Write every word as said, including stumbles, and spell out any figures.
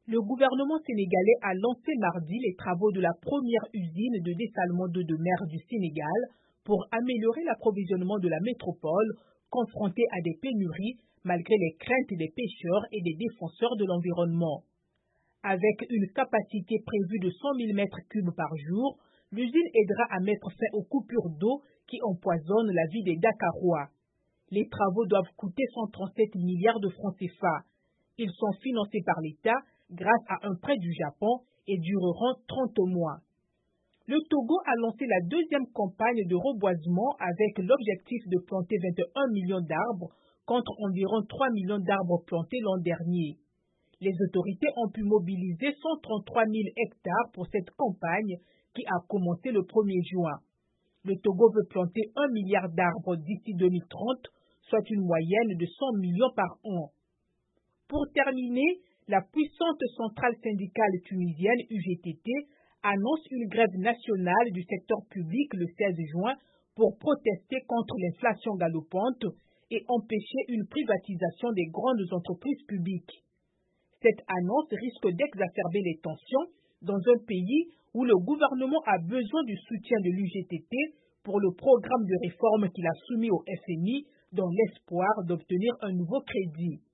Le gouvernement sénégalais a lancé mardi les travaux de la première usine de dessalement d'eau de mer du Sénégal pour améliorer l'approvisionnement de la métropole confrontée à des pénuries malgré les craintes des pêcheurs et des défenseurs de l'environnement. Avec une capacité prévue de cent mille mètres cubes par jour, l'usine aidera à mettre fin aux coupures d'eau qui empoisonnent la vie des Dakarois. Les travaux doivent coûter cent trente-sept milliards de francs C F A. Ils sont financés par l'État grâce à un prêt du Japon et dureront trente mois. Le Togo a lancé la deuxième campagne de reboisement avec l'objectif de planter vingt et un millions d'arbres contre environ trois millions d'arbres plantés l'an dernier. Les autorités ont pu mobiliser cent trente-trois mille hectares pour cette campagne qui a commencé le premier juin. Le Togo veut planter un milliard d'arbres d'ici deux mille trente, soit une moyenne de cent millions par an. Pour terminer, la puissante centrale syndicale tunisienne U G T T annonce une grève nationale du secteur public le seize juin pour protester contre l'inflation galopante et empêcher une privatisation des grandes entreprises publiques. Cette annonce risque d'exacerber les tensions dans un pays où le gouvernement a besoin du soutien de l'U G T T pour le programme de réforme qu'il a soumis au F M I dans l'espoir d'obtenir un nouveau crédit.